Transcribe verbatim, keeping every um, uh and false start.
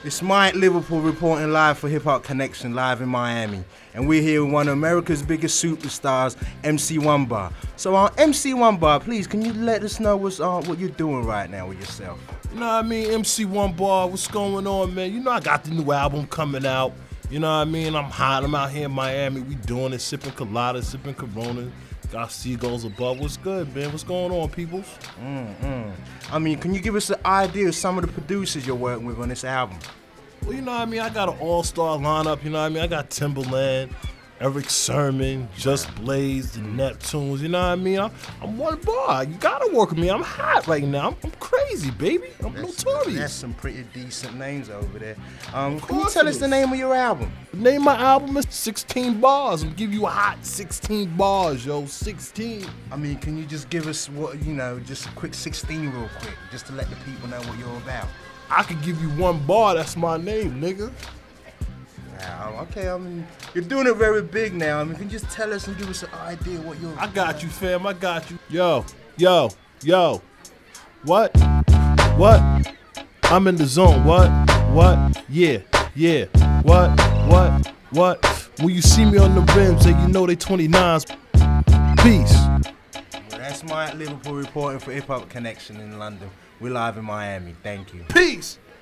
It's Mike Liverpool reporting live for Hip Hop Connection, live in Miami. And we're here with one of America's biggest superstars, M C One Bar. So, uh, M C One Bar, please, can you let us know what's, uh, what you're doing right now with yourself? You know what I mean? M C One Bar, what's going on, man? You know I got the new album coming out. You know what I mean? I'm hot. I'm out here in Miami. We doing it, sipping coladas, sipping Corona. Got seagulls above. What's good, man? What's going on, peoples? Mm-mm. I mean, can you give us an idea of some of the producers you're working with on this album? Well, you know what I mean? I got an all-star lineup, you know what I mean? I got Timbaland, Eric Sermon, Just Blaze, the Neptunes, you know what I mean? I'm, I'm one bar. You gotta work with me. I'm hot right now. I'm, I'm crazy, baby. I'm That's, notorious. that's some pretty decent names over there. Um, Of can you course tell it us the is. name of your album? The name of my album is sixteen bars. I'm gonna give you a hot sixteen bars, yo. sixteen. I mean, can you just give us what, you know, just a quick sixteen real quick, just to let the people know what you're about? I could give you one bar. That's my name, nigga. Wow, okay, I mean, you're doing it very big now. I mean, can you just tell us and give us an idea what you're... I got you, fam. I got you. Yo, yo, yo. What? What? I'm in the zone. What? What? Yeah, yeah. What? What? What? When you see me on the rims and you know they twenty-nines, peace. Well, that's Mike Liverpool reporting for Hip Hop Connection in London. We're live in Miami. Thank you. Peace.